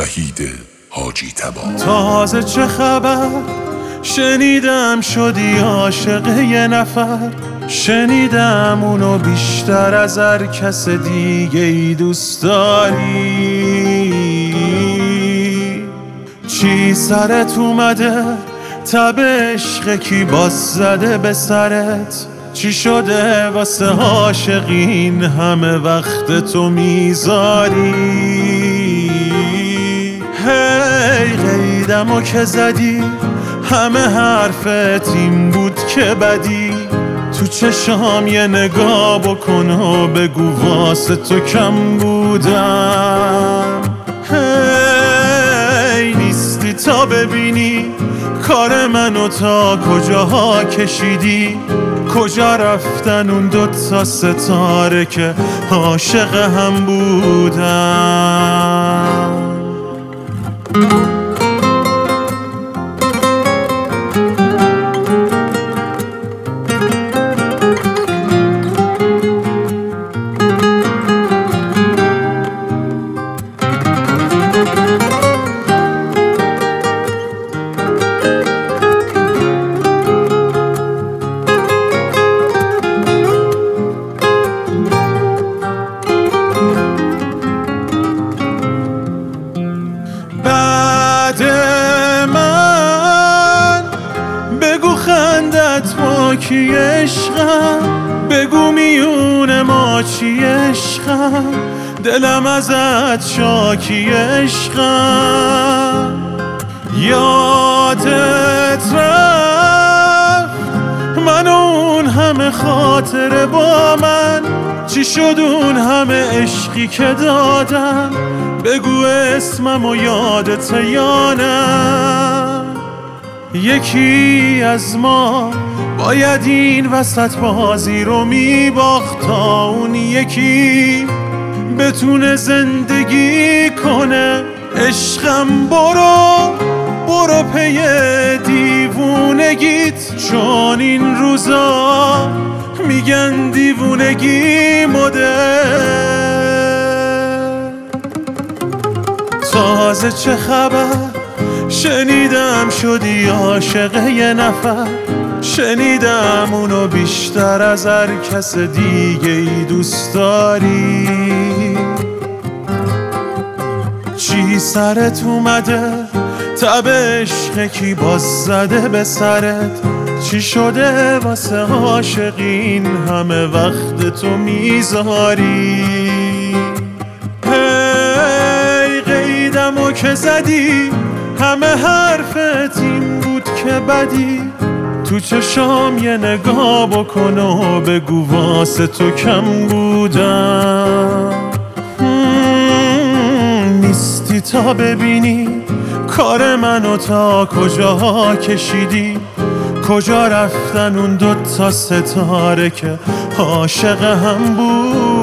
وحید حاجی تبا. تازه چه خبر؟ شنیدم شدی عاشق یه نفر، شنیدم اونو بیشتر از هر کس دیگه ای دوست داری. چی سرت اومده؟ تب عشق کی باز زده به سرت؟ چی شده واسه عاشقین همه وقت تو میذاری؟ هی قیدمو که زدی همه حرفت این بود که بدی، تو چشام یه نگاه بکن و بگو واسه تو کم بودم. هی نیستی تا ببینی کار منو تا کجاها کشیدی، کجا رفتن اون دوتا ستاره که عاشق هم بودن. خندت با کی عشقم، بگو میون ما چی عشقم، دلم ازت شاکی عشقم. یادت رفت من اون همه خاطره با من، چی شد اون همه عشقی که دادم، بگو اسمم و یادت یا نه؟ یکی از ما باید این وسط بازی رو میباخت تا اون یکی بتونه زندگی کنه. عشقم برو پی دیوونگیت، چون این روزا میگن دیوونگی مده. تازه چه خبر؟ شنیدم شدی عاشق یه نفر، شنیدم اونو بیشتر از هر کس دیگه ای دوست داری. چی سرت اومده؟ تب عشق کی باز زده به سرت؟ چی شده واسه عاشقین همه وقت تو میذاری؟ هی قیدمو که زدی همه حرفت این بود که بدی، تو چشام یه نگاه بکن و بگو واسه تو کم بودم. نیستی تا ببینی کار منو تا کجاها کشیدی، کجا رفتن اون دوتا ستاره که عاشق هم بود.